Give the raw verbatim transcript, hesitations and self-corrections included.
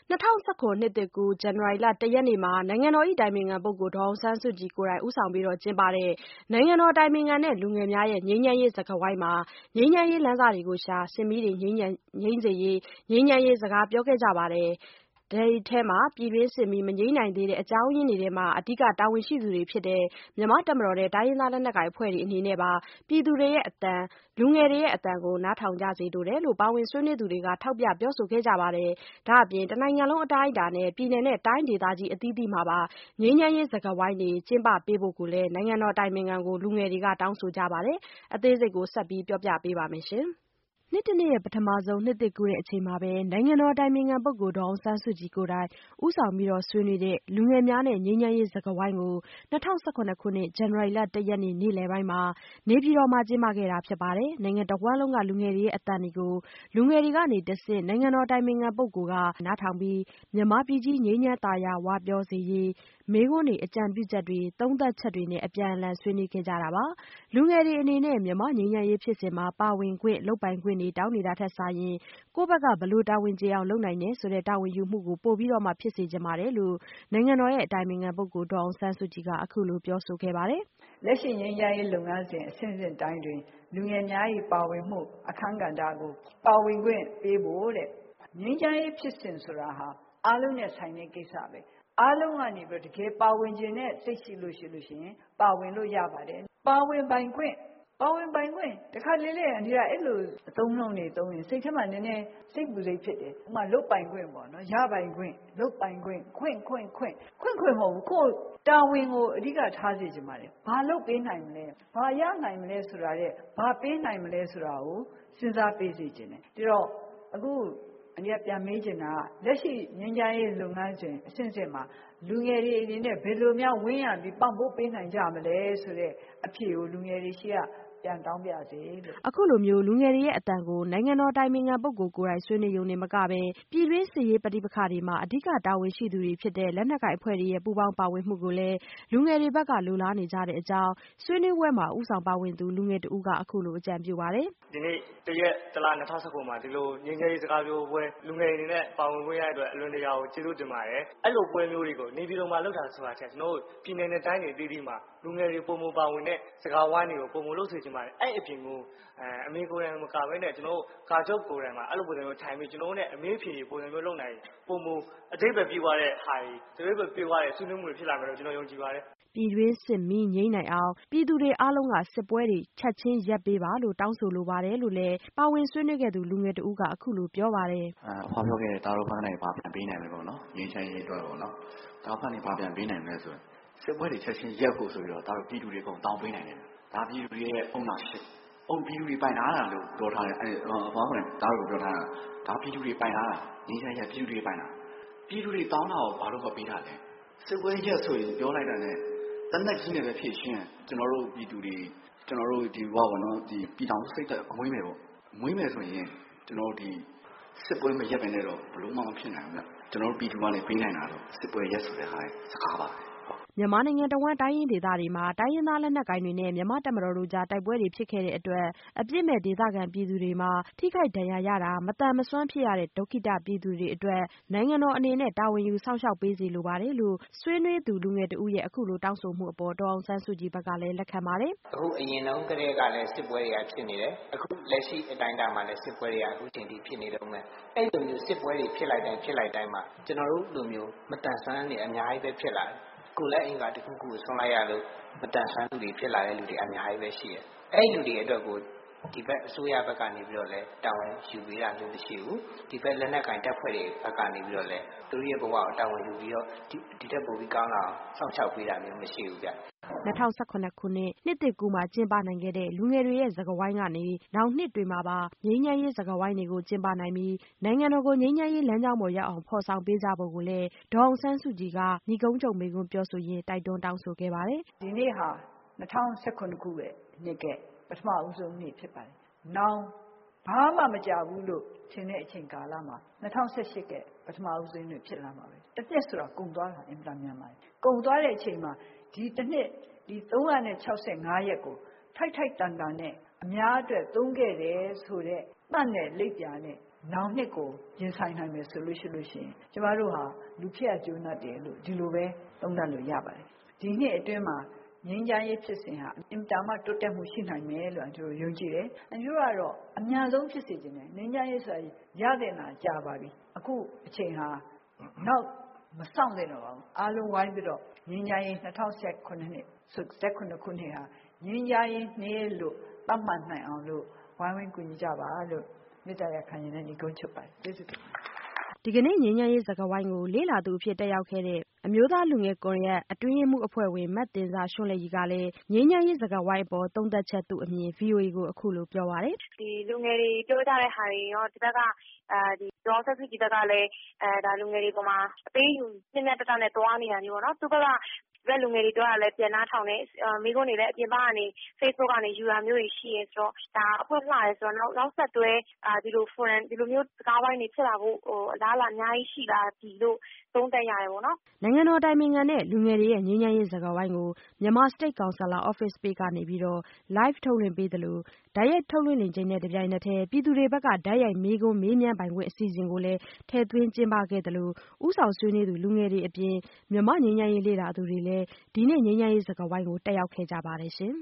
၂၀၁၇ နှစ်သစ်ကူး ဇန်နဝါရီလ ၁ ရက်နေ့မှာ နိုင်ငံတော်၏ အတိုင်ပင်ခံပုဂ္ဂိုလ် ဒေါ်အောင်ဆန်းစုကြည်ကိုယ်တိုင် ဦးဆောင်ကျင်းပတဲ့ နိုင်ငံတော်အတိုင်ပင်ခံနဲ့ လူငယ်များရဲ့ ငြိမ်းချမ်းရေးစကားဝိုင်းမှာ ငြိမ်းချမ်းရေးလမ်းစတွေရှာ၊ စစ်မီးတွေငြိမ်းစေရေး ငြိမ်းချမ်းရေးစကားပြောခဲ့ကြပါတယ်။ ဒီထဲမှာ ပြည်တွင်းစစ်မီး မငြိမ်းနိုင်သေးတဲ့ အကြောင်းရင်းတွေထဲမှာ အဓိကတာဝန်ရှိသူတွေဖြစ်တဲ့ မြန်မာ့တပ်မတော်နဲ့ တိုင်းရင်းသားလက်နက်ကိုင်အဖွဲ့တွေအနေနဲ့ပါ ပြည်သူတွေရဲ့အသံ လူငယ်တွေရဲ့အသံကို နားထောင်ကြစေလိုတယ်လို့ ပါဝင်ဆွေးနွေးသူတွေက ထောက်ပြပြောဆိုခဲ့ကြပါတယ်။ ဒါ့အပြင် တနိုင်ငံလုံးအတိုင်းအတာနဲ့ ပြည်နယ်နဲ့တိုင်းဒေသကြီးအသီးသီးမှာပါ ငြိမ်းချမ်းရေးစကားဝိုင်းတွေကျင်းပပေးဖို့ကိုလည်း နိုင်ငံတော်အတိုင်ပင်ခံကို လူငယ်တွေကတောင်းဆိုကြပါတယ်။ အသေးစိတ်ကို မဆုမွန်က ဆက်ပြောပြပါမယ်။ နှစ်တစ်နှစ်ရဲ့ ပထမဆုံး နှစ်သစ်ကူးချိန်မှာပဲ နိုင်ငံတော်အတိုင်ပင်ခံပုဂ္ဂိုလ် ဒေါ်အောင်ဆန်းစုကြည်ကိုယ်တိုင် ဦးဆောင်ဆွေးနွေးတဲ့ လူငယ်များနဲ့ ငြိမ်းချမ်းရေးစကားဝိုင်းကို ၂၀၁၇ ခုနှစ် ဇန်နဝါရီလ ၁ ရက်နေ့ နေ့လည်ပိုင်းမှာ နေပြည်တော်မှာ ကျင်းပခဲ့တာဖြစ်ပါတယ်။ နိုင်ငံတဝှမ်းလုံးက လူငယ်တွေရဲ့အသံတွေကို လူငယ်တွေကနေတဆင့် နိုင်ငံတော်အတိုင်ပင်ခံပုဂ္ဂိုလ်က နားထောင်ပြီး မြန်မာပြည်ကြီး ငြိမ်းချမ်းသာယာဝပြောစေရေး မေးခွန်းတွေ အကြံပြုချက်တွေ သုံးသပ်ချက်တွေနဲ့ အပြန်အလှန်ဆွေးနွေးခဲ့ကြတာပါ။ လူငယ်တွေအနေနဲ့ မြန်မာ့ငြိမ်းချမ်းရေးဖြစ်စဉ်မှာ ပါဝင်ခွင့် လုပ်ပိုင်ခွင့်တွေ တောင်းနေတာထက်စာရင် ကိုယ့်ဘက်က ဘယ်လိုတာဝန်ကျေအောင်လုပ်နိုင်တယ်ဆိုတဲ့ တာဝန်ယူမှုကို ပိုပြီးဖြစ်စေချင်ပါတယ်လို့ နိုင်ငံတော်အတိုင်ပင်ခံပုဂ္ဂိုလ် ဒေါ်အောင်ဆန်းစုကြည်က အခုလိုပြောဆိုခဲ့ပါတယ်။ "လက်ရှိငြိမ်းချမ်းရေးလုပ်ငန်းစဉ်အဆင့်ဆင့်တိုင်းတွင် လူငယ်များ၏ပါဝင်မှုအခန်းကဏ္ဍကိုပါဝင်ခွင့်ပေးဖို့တဲ့ငြိမ်းချမ်းရေးဖြစ်စဉ်ဆိုတာဟာအားလုံးနဲ့ဆိုင်တဲ့ကိစ္စပဲအားလုံးကနေပြီးတကယ်ပါဝင်ခြင်းနဲ့စိတ်ရှိလို့ရှိလို့ရှိရင်ပါဝင်လို့ရပါတယ်ပါဝင်ပိုင်ခွင့်ပါဝင်ပိုင်ခွင့်တခါလေလေဒီကအဲ့လိုအသုံးနှုန်းတွေသုံးရင်စိတ်ထဲမှာနည်းနည်းစိတ်ပူစိတ်ဖြစ်တယ်ဥပမာလုပ်ပိုင်ခွင့်ပေါ့နော်ရပိုင်ခွင့်လုပ်ပိုင်ခွင့်ခွင့်ခွင့်ခွင့်ခွင့်ခွင့်မဟုတ်ဘူးကိုယ်တာဝန်ကိုအဓိကထားစေချင်ပါတယ်ဘာလုပ်ပေးနိုင်မလဲဘာရနိုင်မလဲဆိုတာတဲ့ဘာပေးနိုင်မလဲဆိုတာကိုစဉ်းစားပေးစေချင်တယ်ဒါတော့အခုအန်ဒီကပြန်မေးချင်တာကလက်ရှိငြိမ်းချမ်းရေးလုပ်ငန်းစဉ်အဆင့်ဆင့်မှာလူငယ်တွေအနေနဲ့ဘယ်လိုများဝန်းရံပြီးပံ့ပိုးပေးနိုင်ကြမလဲဆိုတဲ့အဖြေကိုလူငယ်တွေရှိကပြန်တောင်းပြစေလို့။" အခုလိုလူငယ်တွေရဲ့အသံကို နိုင်ငံတော်အတိုင်ပင်ခံပုဂ္ဂိုလ်ကိုယ်တိုင်ဆွေးနွေးရုံတင်မကပဲ ပြည်တွင်းစစ်ရေးပဋိပက္ခတွေမှာ အဓိကတာဝန်ရှိသူတွေဖြစ်တဲ့ လက်နက်ကိုင်အဖွဲ့တွေရဲ့ ပူးပေါင်းပါဝင်မှုကိုလည်း လူငယ်တွေဘက်ကလိုလားနေကြတဲ့အကြောင်း ဆွေးနွေးပွဲမှာ ဦးဆောင်ပါဝင်သူ လူငယ်တဦးက အခုလိုအကြံပြုပါတယ်။ "ဒီနေ့တရက်တလ၂၀၁၉မှာဒီလိုငြိမ်းချမ်းရေးစကားပြောပွဲလူငယ်တွေအနေနဲ့ပါဝင်ခွင့်ရတဲ့အတွက်အလွန်တရာကိုကျေးဇူးတင်ပါတယ်အဲ့လိုပွဲမျိုးတွေကိုနေပြည်တော်မှာလုပ်တာဆိုတာထက်ကျွန်တော်တို့ပြည်နယ်နဲ့တိုင်းတွေအသီးသီးမှာလူငယ်တွေပုံမပါဝင်တဲ့စကားဝိုင်းတွေကိုပုံမလုပ်စေချင်ပါတယ်အဲ့အပြင်ကိုအဲအမေကိုယ်တိုင်မကဘဲနဲ့ကျွန်တော်တို့ကာချုပ်ကိုယ်တိုင်မှာအဲ့လိုပုံစံမျိုးထိုင်ပြီးကျွန်တော်တို့နဲ့အမေးအဖြေပုံစံမျိုးလုပ်နိုင်ပုံမအဓိပ္ပာယ်ပြည့်သွားတဲ့ဟာတွေအဓိပ္ပာယ်ပြည့်သွားတဲ့ဆွေးနွေးမှုတွေဖြစ်လာမယ်လို့ကျွန်တော်ယုံကြည်ပါတယ်ပြည်တွင်းစစ်မီးငြိမ်းနိုင်အောင် ပြည်သူတွေအားလုံးက စစ်ပွဲတွေချက်ချင်းရပ်ပေးပါလို့ တောင်းဆိုလိုပါတယ်လို့လည်း ပါဝင်ဆွေးနွေးခဲ့သူ လူငယ်တဦးက အခုလိုပြောပါတယ်။အဖွားပြောခဲ့တဲ့တာတို့ဘက်ကနေဘာပြန်ပေးနိုင်မလဲပေါ့နော်ငြိမ်းချမ်းရေးအတွက်ပေါ့နော်တာတို့ဘက်ကနေဘာပြန်ပေးနိုင်မလဲဆိုရင်စစ်ပွဲတွေချက်ချင်းရပ်ဖို့ဆိုပြီးတော့ဒါတို့ပြည်သူတွေအကုန်တောင်းပေးနိုင်တယ်ဒါပြည်သူတွေရဲ့ ownership အုံပြည်သူတွေပိုင်ထားတာလို့ပြောထားတယ်အဲအဖွားကဒါတို့ပြောထားတာဒါပြည်သူတွေပိုင်ထားတာငြိမ်းချမ်းရေးပြည်သူတွေပိုင်တာပြည်သူတွေတောင်းတာကိုဘာလို့မပေးတာလဲစစ်ပွဲရပ်ဆိုရင်ပြောလိုက်တာနဲ့တနက်ကြီးနဲ့ပဲဖြည့်ရှင်းကျွန်တော်တို့ပြည်သူတွေကျွန်တော်တို့ဒီဘဝပေါ့နော်ဒီပြည်တော်စိတ်သက်အမွေးမယ်ပေါ့မွေးမယ်ဆိုရင်ကျွန်တော်တို့ဒီစစ်ပွဲမရပ်ဘဲနဲ့တော့ဘလို့မှမဖြစ်နိုင်ဘူးဗျကျွန်တော်တို့ပြည်သူကနေပေးနိုင်တာတော့စစ်ပွဲရပ်ဆိုတဲ့ဟာစကားပါမြန်မာနိုင်ငံတဝှမ်းတိုင်းရင်းဒေသတွေမှာ တိုင်းရင်းသားလက်နက်ကိုင်တွေနဲ့ မြန်မာ့တပ်မတော်တို့ကြားတိုက်ပွဲတွေဖြစ်ခဲ့တဲ့အတွက် အပြစ်မဲ့ဒေသခံပြည်သူတွေမှာ ထိခိုက်ဒဏ်ရာရတာမသန်မစွမ်းဖြစ်ရတဲ့ ဒုက္ခိတပြည်သူတွေအတွက် နိုင်ငံတော်အနေနဲ့ တာဝန်ယူစောင့်ရှောက်ပေးစေလိုပါတယ်လို့ ဆွေးနွေးသူလူငယ်တဦးရဲ့အခုလိုတောင်းဆိုမှုအပေါ် ဒေါ်အောင်ဆန်းစုကြည်ဘက်ကလည်းလက်ခံပါတယ်။အခုအရင်တုန်းကတည်းကလည်းစစ်ပွဲတွေကဖြစ်နေတယ်အခုလက်ရှိအတိုင်းအတာမှာလည်းစစ်ပွဲတွေကအခုချိန်ထိဖြစ်နေတုန်းပဲအဲ့လိုမျိုးစစ်ပွဲတွေဖြစ်လိုက်တိုင်းဖြစ်လိုက်တိုင်းမှာကျွန်တော်တို့လူမျိုးမတန်ဆွမ်းတွေအများကြီးပဲဖြစ်လာတယ်ကိုယ်လည်းအင်္ဂါတစ်ခုခုဆွမ်းလိုက်ရလို့မတန်ဆွမ်းသူတွေဖြစ်လာတဲ့လူတွေအများကြီးပဲရှိတယ်အဲ့လူတွေအတွက်ကိုဒီဘက်အစိုးရဘက်ကနေပြီးတော့လဲတာဝန်ယူပေးတာမျိုးမရှိဘူးဒီဘက်လက်နက်ကင်တပ်ဖွဲ့တွေဘက်ကနေပြီးတော့လဲသူတို့ရဲ့ဘဝကိုတာဝန်ယူပြီးတော့ဒီဒီထက်ပိုပြီးကောင်းလာအောင်စောင့်ရှောက်ပေးတာမျိုးမရှိဘူးဗျ၂၀၁၇ခုနှစ်နှစ်သစ်ကူးမှာကျင်းပနိုင်ခဲ့တဲ့လူငယ်တွေရဲ့စကားဝိုင်းကနေနောင်နှစ်တွေမှာပါငြိမ်းချမ်းရေးစကားဝိုင်းတွေကိုကျင်းပနိုင်ပြီးနိုင်ငံတော်ကိုငြိမ်းချမ်းရေးလမ်းကြောင်းပေါ်ရောက်အောင်ဖော်ဆောင်ပေးကြဖို့ကိုလည်းဒေါ်အောင်ဆန်းစုကြည်ကနိဂုံးချုပ်မိန့်ခွန်းပြောဆိုရင်းတိုက်တွန်းတောင်းဆိုခဲ့ပါတယ်။ဒီနေ့ဟာ၂၀၁၇ခုရဲ့နှစ်ကပထမဦးဆုံးနေ့ဖြစ်ပါတယ်။နောင်ဘာမှမကြဘူးလို့ထင်တဲ့အချိန်ကာလမှာ၂၀၁၈ကပထမဦးဆုံးနေ့ဖြစ်လာမှာပဲ။တစ်နှစ်ဆိုတာကုန်သွားတာအင်တာမြန်ပါတယ်။ကုန်သွားတဲ့အချိန်မှာဒီတစ်နှစ်ဒီ၃၆၅ရက်ကိုထိုက်ထိုက်တန်တန်နဲ့အများအတွက်သုံးခဲ့တယ်ဆိုတဲ့တတ်နဲ့လိပ်ပြာနဲ့နောင်နှစ်ကိုရင်ဆိုင်နိုင်မယ်ဆိုလို့ရှိလို့ရှိရင်ကျမတို့ဟာလူဖြစ်ရကျိုးနတ်တယ်လို့ဒီလိုပဲသုံးသပ်လို့ရပါတယ်ဒီနှစ်အတွင်းမှာငြိမ်းချမ်းရေးဖြစ်စဉ်ဟာအင်တာမတိုးတက်မှုရှိနိုင်မယ်လို့ကျွန်တော်ယုံကြည်တယ်။အကျိုးကတော့အများဆုံးဖြစ်စေခြင်းနဲ့ငြိမ်းချမ်းရေးဆိုတာရတဲ့နာကြာပါပြီ။အခုအချိန်ဟာနောက်မဆောင်တဲ့တော့ဘူး။အားလုံးဝိုင်းပြီးတော့ငြိမ်းချမ်းရေး၂၀၁၇ခုနှစ်၁၇ခုနှစ်ဟာငြိမ်းချမ်းရေးနေ့လို့သတ်မှတ်နိုင်အောင်လို့ဝိုင်းဝန်းကူညီကြပါလို့မေတ္တာရပ်ခံရတဲ့ညီကုန်းချုပ်ပါတယ်။ကျေးဇူးတင်ပါတယ်။ဒီကနေ့ငြိမ်းချမ်းရေးစကားဝိုင်းကိုလေ့လာသူအဖြစ်တက်ရောက်ခဲ့တဲ့အမျိုးသားလူငယ်ကွန်ရက်အတွင်းရေးမှူးအဖွဲ့ဝင်မသဉ္ဇာရွှန်းလဲ့ရည်ကလည်းငြိမ်းချမ်းရေးစကားဝိုင်းအပေါ်သုံးသပ်ချက်သူ့အမြင် ဗွီအိုအေ ကိုအခုလိုပြောပါတယ်။ဒီလူငယ်တွေပြောကြတဲ့ဟာတွေရောဒီဘက်ကအဲဒီဒေါ်ဆက်စုကြည်ဘက်ကလည်းအဲဒါလူငယ်တွေပေါ်မှာအပေးယူပြင်းပြတတ်တဲ့သွားနေတာမျိုးပေါ့နော်။သူဘက်ကဘက်လူငယ်တွေပြောတာလည်းပြန်နှားထောင်နေမိကုန်းတွေလည်းအပြင်ပကနေ Facebook ကနေယူတာမျိုးတွေရှိရဲဆိုတော့ဒါအဖွင့်လှရဲဆိုတော့နောက်နောက်ဆက်တွဲဒီလို forum ဒီလိုမျိုးစကားဝိုင်းတွေဖြစ်လာဖို့ဟိုအလားအလာအများကြီးရှိလာပြီလို့သုံးသပ်ရတယ်ပေါ့နော်နိုင်ငံတော်တိုင်ပင်ခံနဲ့လူငယ်တွေရဲ့ငြိမ်းချမ်းရေးစကားဝိုင်းကိုမြန်မာ State Councilor Office Page ကနေပြီးတော့ live ထုတ်လွှင့်ပေးသလိုတိုက်ရိုက်ထုတ်လွှင့်နေခြင်းနဲ့တပြိုင်နက်တည်းပြည်သူတွေဘက်ကတိုက်ရိုက်မေးခွန်းမေးမြန်းပိုင်ခွင့်အစီအစဉ်ကိုလည်းထည့်သွင်းကျင်းပခဲ့သလိုဥဆောင်ဆွေးနွေးသူလူငယ်တွေအပြင်မြန်မာငြိမ်းချမ်းရေးလေ့လာသူတွေလည်းဒီနေ့ငြိမ်းချမ်းရေးစကားဝိုင်းကိုတက်ရောက်ခဲ့ကြပါတယ်ရှင်